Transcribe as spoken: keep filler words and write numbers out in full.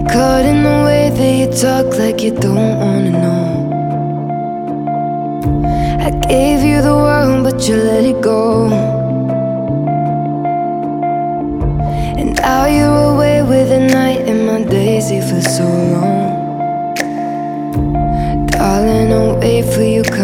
Caught in the way that you talk like you don't wanna know. I gave you the world, but you let it go. And now you're away with the night, and my days, they feel so long. Darling, I'll wait for you